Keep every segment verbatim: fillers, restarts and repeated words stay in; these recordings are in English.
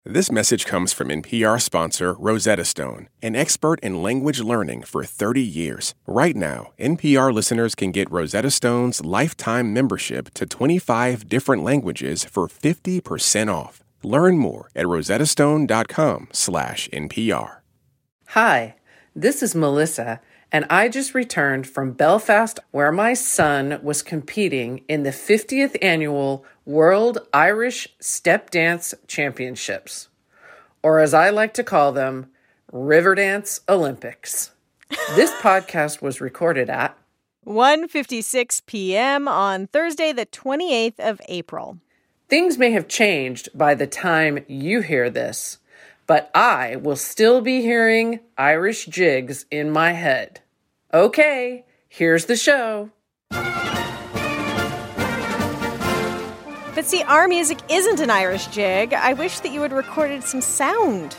This message comes from N P R sponsor Rosetta Stone, an expert in language learning for thirty years. Right now, N P R listeners can get Rosetta Stone's lifetime membership to twenty-five different languages for fifty percent off. Learn more at rosettastone.com slash NPR. Hi, this is Melissa, and I just returned from Belfast, where my son was competing in the fiftieth Annual World Irish Step Dance Championships, or as I like to call them, Riverdance Olympics. This podcast was recorded at one fifty-six p.m. on Thursday, the twenty-eighth of April. Things may have changed by the time you hear this, but I will still be hearing Irish jigs in my head. Okay, here's the show. But see, our music isn't an Irish jig. I wish that you had recorded some sound.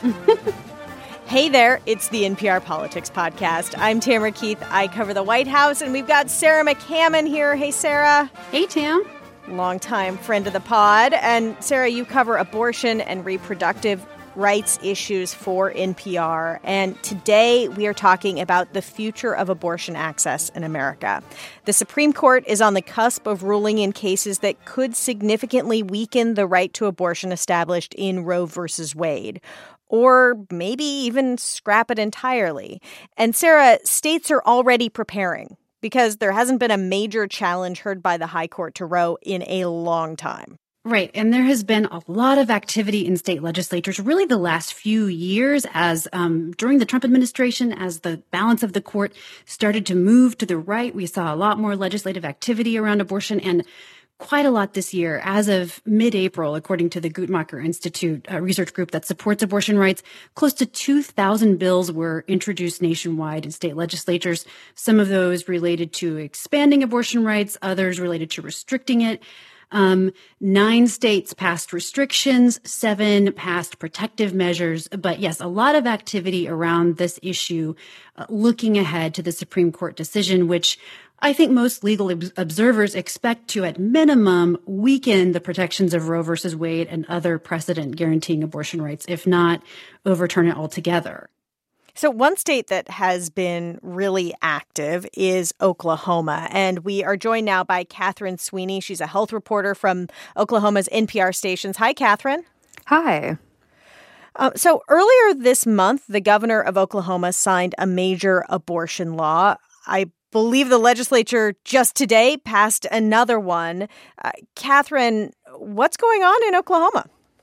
Hey there, it's the N P R Politics Podcast. I'm Tamara Keith. I cover the White House, and we've got Sarah McCammon here. Hey, Sarah. Hey, Tam. Longtime friend of the pod. And Sarah, you cover abortion and reproductive rights issues for N P R. And today we are talking about the future of abortion access in America. The Supreme Court is on the cusp of ruling in cases that could significantly weaken the right to abortion established in Roe versus Wade, or maybe even scrap it entirely. And Sarah, states are already preparing because there hasn't been a major challenge heard by the High Court to Roe in a long time. Right. And there has been a lot of activity in state legislatures really the last few years as um, during the Trump administration, as the balance of the court started to move to the right. We saw a lot more legislative activity around abortion and quite a lot this year. As of mid-April, according to the Guttmacher Institute, a research group that supports abortion rights, close to two thousand bills were introduced nationwide in state legislatures. Some of those related to expanding abortion rights, others related to restricting it. Um, nine states passed restrictions, seven passed protective measures. But yes, a lot of activity around this issue, uh, looking ahead to the Supreme Court decision, which I think most legal ob- observers expect to, at minimum, weaken the protections of Roe versus Wade and other precedent guaranteeing abortion rights, if not overturn it altogether. So one state that has been really active is Oklahoma. And we are joined now by Catherine Sweeney. She's a health reporter from Oklahoma's N P R stations. Hi, Catherine. Hi. Uh, so earlier this month, the governor of Oklahoma signed a major abortion law. I believe the legislature just today passed another one. Uh, Catherine, what's going on in Oklahoma?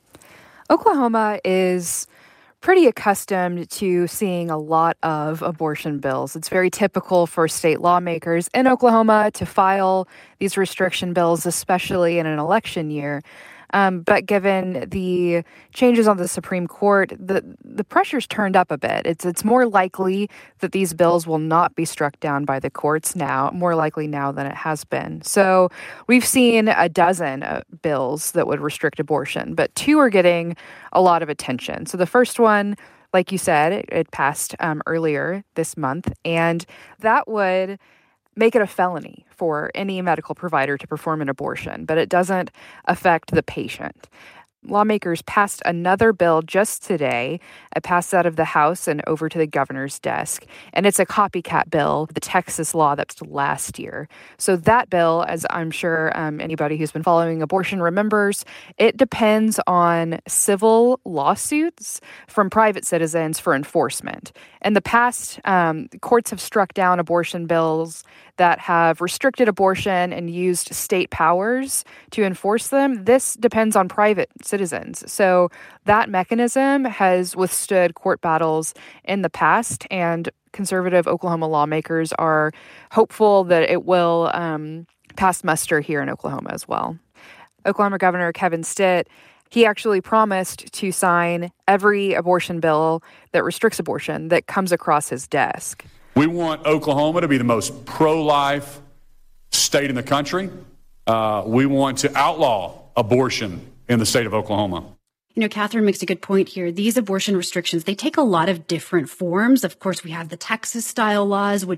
Oklahoma is pretty accustomed to seeing a lot of abortion bills. It's very typical for state lawmakers in Oklahoma to file these restriction bills, especially in an election year. Um, but given the changes on the Supreme Court, the the pressure's turned up a bit. It's it's more likely that these bills will not be struck down by the courts now, more likely now than it has been. So we've seen a dozen uh, bills that would restrict abortion, but two are getting a lot of attention. So the first one, like you said, it, it passed um, earlier this month, and that would make it a felony for any medical provider to perform an abortion, but it doesn't affect the patient. Lawmakers passed another bill just today. It passed out of the House and over to the governor's desk. And it's a copycat bill, the Texas law that's last year. So that bill, as I'm sure um, anybody who's been following abortion remembers, it depends on civil lawsuits from private citizens for enforcement. In the past, um, courts have struck down abortion bills that have restricted abortion and used state powers to enforce them. This depends on private citizens. So that mechanism has withstood court battles in the past, and conservative Oklahoma lawmakers are hopeful that it will um, pass muster here in Oklahoma as well. Oklahoma Governor Kevin Stitt, he actually promised to sign every abortion bill that restricts abortion that comes across his desk. We want Oklahoma to be the most pro-life state in the country. Uh, we want to outlaw abortion in the state of Oklahoma. You know, Catherine makes a good point here. These abortion restrictions, they take a lot of different forms. Of course, we have the Texas-style laws, which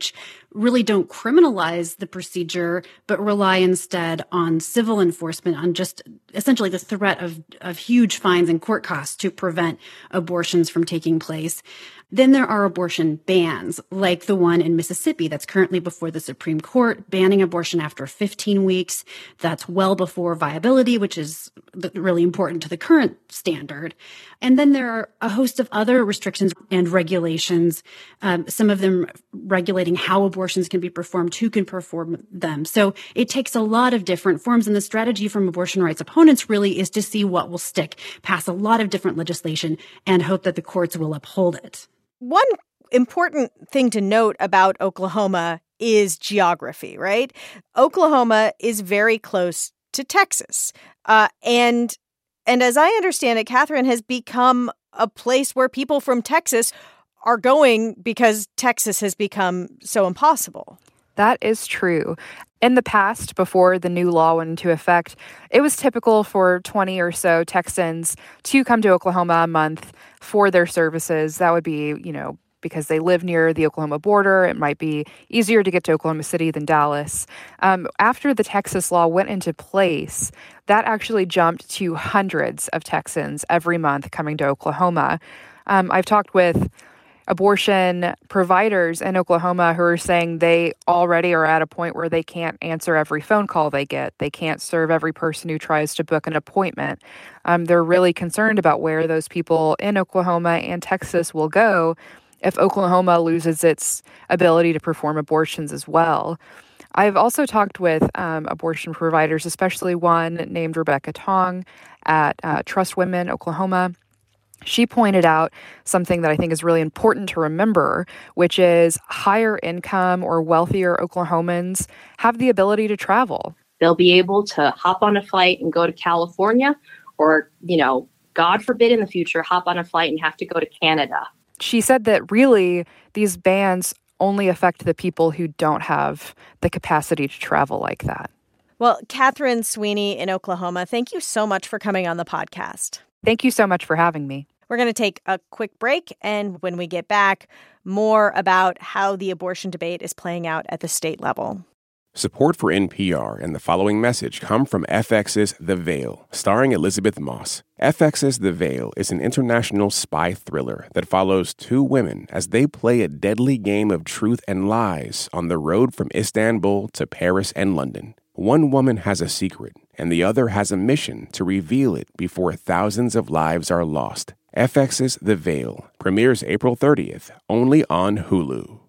really don't criminalize the procedure, but rely instead on civil enforcement, on just essentially the threat of, of huge fines and court costs to prevent abortions from taking place. Then there are abortion bans, like the one in Mississippi that's currently before the Supreme Court, banning abortion after fifteen weeks. That's well before viability, which is really important to the current standard. And then there are a host of other restrictions and regulations, um, some of them regulating how abortions can be performed, who can perform them. So it takes a lot of different forms. And the strategy from abortion rights opponents really is to see what will stick, pass a lot of different legislation, and hope that the courts will uphold it. One important thing to note about Oklahoma is geography, right? Oklahoma is very close to Texas. Uh, and and as I understand it, Catherine, has become a place where people from Texas are going because Texas has become so impossible. That is true. In the past, before the new law went into effect, it was typical for twenty or so Texans to come to Oklahoma a month for their services. That would be, you know, because they live near the Oklahoma border. It might be easier to get to Oklahoma City than Dallas. Um, after the Texas law went into place, that actually jumped to hundreds of Texans every month coming to Oklahoma. Um, I've talked with abortion providers in Oklahoma who are saying they already are at a point where they can't answer every phone call they get. They can't serve every person who tries to book an appointment. Um, they're really concerned about where those people in Oklahoma and Texas will go if Oklahoma loses its ability to perform abortions as well. I've also talked with um, abortion providers, especially one named Rebecca Tong at uh, Trust Women Oklahoma. She pointed out something that I think is really important to remember, which is higher income or wealthier Oklahomans have the ability to travel. They'll be able to hop on a flight and go to California, or, you know, God forbid in the future, hop on a flight and have to go to Canada. She said that really these bans only affect the people who don't have the capacity to travel like that. Well, Catherine Sweeney in Oklahoma, thank you so much for coming on the podcast. Thank you so much for having me. We're going to take a quick break, and when we get back, more about how the abortion debate is playing out at the state level. Support for N P R and the following message come from F X's The Veil, starring Elizabeth Moss. F X's The Veil is an international spy thriller that follows two women as they play a deadly game of truth and lies on the road from Istanbul to Paris and London. One woman has a secret, and the other has a mission to reveal it before thousands of lives are lost. F X's The Veil premieres April thirtieth, only on Hulu.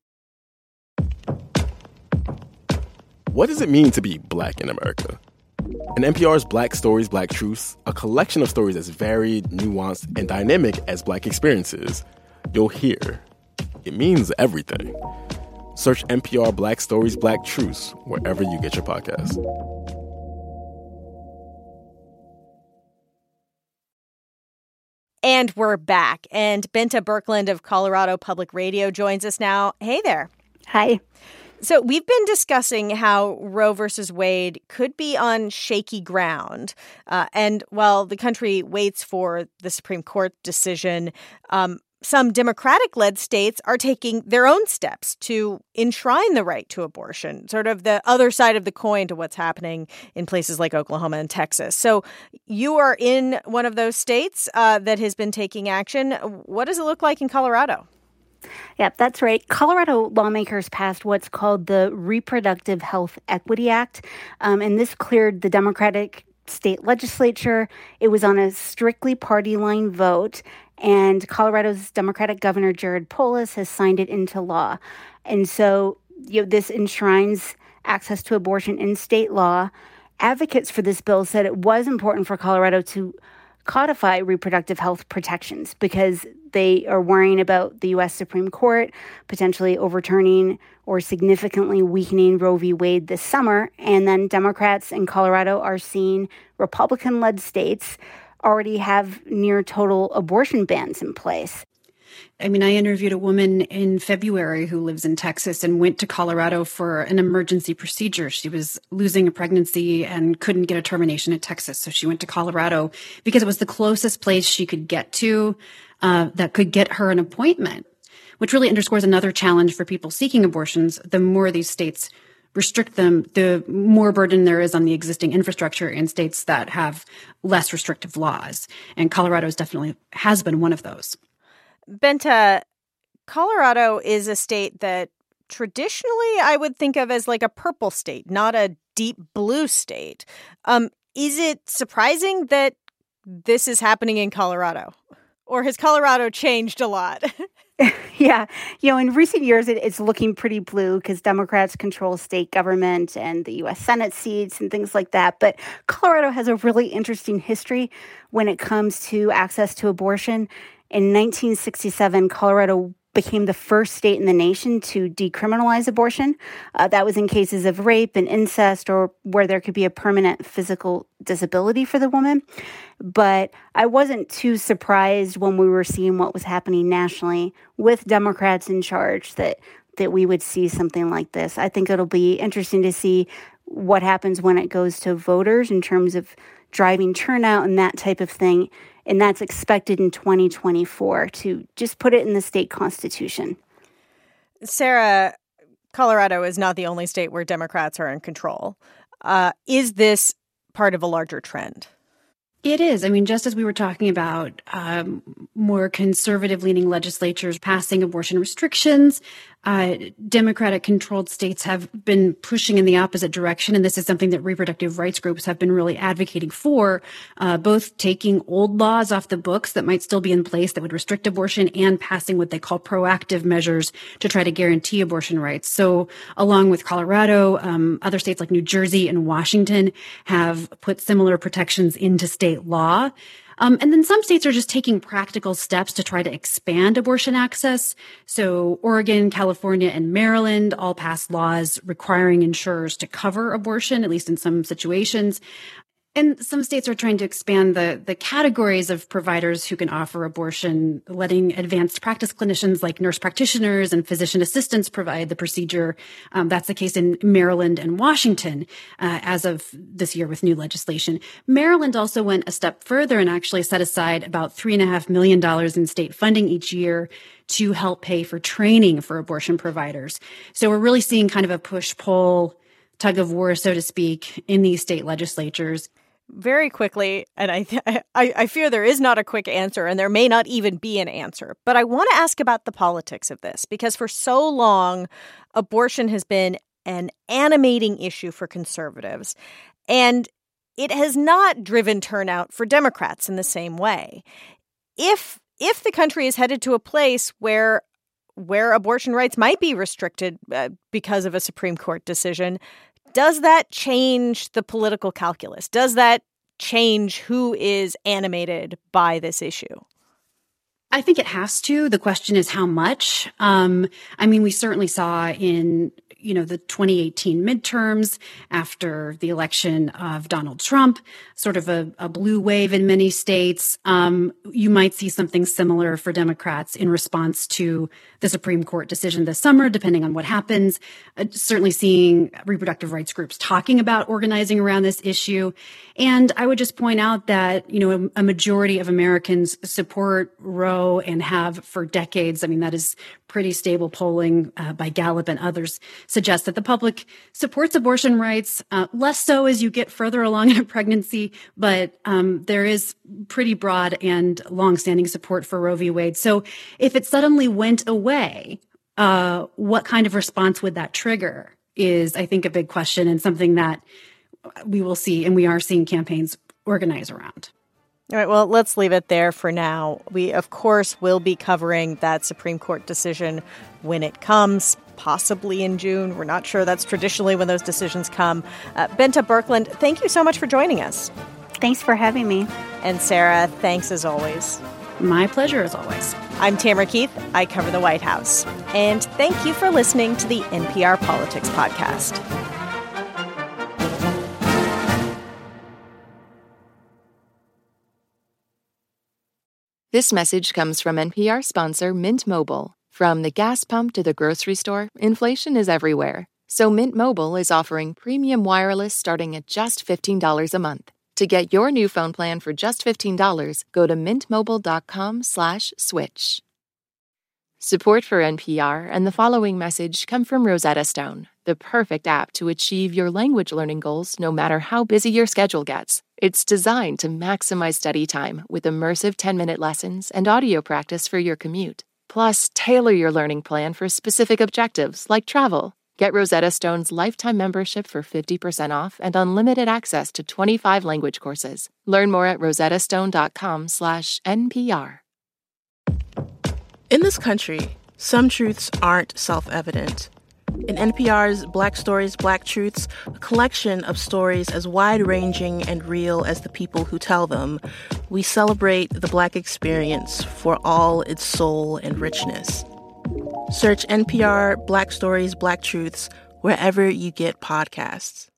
What does it mean to be Black in America? In N P R's Black Stories, Black Truths, a collection of stories as varied, nuanced, and dynamic as Black experiences, you'll hear it means everything. Search N P R Black Stories, Black Truths wherever you get your podcasts. And we're back. And Bente Birkeland of Colorado Public Radio joins us now. Hey there. Hi. So we've been discussing how Roe versus Wade could be on shaky ground. Uh, and while the country waits for the Supreme Court decision, um, some Democratic-led states are taking their own steps to enshrine the right to abortion, sort of the other side of the coin to what's happening in places like Oklahoma and Texas. So you are in one of those states uh, that has been taking action. What does it look like in Colorado? Yep, that's right. Colorado lawmakers passed what's called the Reproductive Health Equity Act, um, and this cleared the Democratic state legislature. It was on a strictly party line vote, and Colorado's Democratic Governor Jared Polis has signed it into law. And so you know, this enshrines access to abortion in state law. Advocates for this bill said it was important for Colorado to codify reproductive health protections because they are worrying about the U S Supreme Court potentially overturning or significantly weakening Roe v. Wade this summer. And then Democrats in Colorado are seeing Republican-led states already have near total abortion bans in place. I mean, I interviewed a woman in February who lives in Texas and went to Colorado for an emergency procedure. She was losing a pregnancy and couldn't get a termination in Texas. So she went to Colorado because it was the closest place she could get to uh, that could get her an appointment. which really underscores another challenge for people seeking abortions. The more these states restrict them, the more burden there is on the existing infrastructure in states that have less restrictive laws. And Colorado definitely has been one of those. Bente, Colorado is a state that traditionally I would think of as like a purple state, not a deep blue state. Um, is it surprising that this is happening in Colorado? Or has Colorado changed a lot? Yeah. You know, in recent years, it, it's looking pretty blue because Democrats control state government and the U S Senate seats and things like that. But Colorado has a really interesting history when it comes to access to abortion. In nineteen sixty-seven, Colorado became the first state in the nation to decriminalize abortion. Uh, that was in cases of rape and incest or where there could be a permanent physical disability for the woman. But I wasn't too surprised when we were seeing what was happening nationally with Democrats in charge that that we would see something like this. I think it'll be interesting to see what happens when it goes to voters in terms of driving turnout and that type of thing. And that's expected in twenty twenty-four to just put it in the state constitution. Sarah, Colorado is not the only state where Democrats are in control. Uh, is this part of a larger trend? It is. I mean, just as we were talking about um, more conservative-leaning legislatures passing abortion restrictions, uh, Democratic-controlled states have been pushing in the opposite direction, and this is something that reproductive rights groups have been really advocating for, uh, both taking old laws off the books that might still be in place that would restrict abortion and passing what they call proactive measures to try to guarantee abortion rights. So along with Colorado, um, other states like New Jersey and Washington have put similar protections into state law. Um, and then some states are just taking practical steps to try to expand abortion access. So Oregon, California, and Maryland all passed laws requiring insurers to cover abortion, at least in some situations. And some states are trying to expand the, the categories of providers who can offer abortion, letting advanced practice clinicians like nurse practitioners and physician assistants provide the procedure. Um, that's the case in Maryland and Washington uh, as of this year with new legislation. Maryland also went a step further and actually set aside about three and a half million dollars in state funding each year to help pay for training for abortion providers. So we're really seeing kind of a push-pull, tug of war, so to speak, in these state legislatures. Very quickly, and I, th- I I fear there is not a quick answer, and there may not even be an answer. But I want to ask about the politics of this, because for so long, abortion has been an animating issue for conservatives, and it has not driven turnout for Democrats in the same way. If if the country is headed to a place where where abortion rights might be restricted uh, because of a Supreme Court decision, does that change the political calculus? Does that change who is animated by this issue? I think it has to. The question is how much. Um, I mean, we certainly saw in, you know, the twenty eighteen midterms after the election of Donald Trump, sort of a, a blue wave in many states. Um, you might see something similar for Democrats in response to the Supreme Court decision this summer, depending on what happens. Uh, certainly seeing reproductive rights groups talking about organizing around this issue. And I would just point out that, you know, a, a majority of Americans support Roe and have for decades. I mean, that is pretty stable polling uh, by Gallup and others suggests that the public supports abortion rights, uh, less so as you get further along in a pregnancy, but um, there is pretty broad and longstanding support for Roe v. Wade. So if it suddenly went away, uh, what kind of response would that trigger is, I think, a big question and something that we will see, and we are seeing campaigns organize around. All right, well, let's leave it there for now. We, of course, will be covering that Supreme Court decision when it comes, possibly in June. We're not sure. That's traditionally when those decisions come. Uh, Bente Birkeland, thank you so much for joining us. Thanks for having me. And Sarah, thanks as always. My pleasure as always. I'm Tamara Keith. I cover the White House. And thank you for listening to the N P R Politics Podcast. This message comes from N P R sponsor Mint Mobile. From the gas pump to the grocery store, inflation is everywhere. So Mint Mobile is offering premium wireless starting at just fifteen dollars a month. To get your new phone plan for just fifteen dollars, go to mintmobile.com slash switch. Support for N P R and the following message come from Rosetta Stone, the perfect app to achieve your language learning goals no matter how busy your schedule gets. It's designed to maximize study time with immersive ten-minute lessons and audio practice for your commute. Plus, tailor your learning plan for specific objectives like travel. Get Rosetta Stone's lifetime membership for fifty percent off and unlimited access to twenty-five language courses. Learn more at rosettastone.com slash NPR. In this country, some truths aren't self-evident. In N P R's Black Stories, Black Truths, a collection of stories as wide-ranging and real as the people who tell them, we celebrate the Black experience for all its soul and richness. Search N P R Black Stories, Black Truths wherever you get podcasts.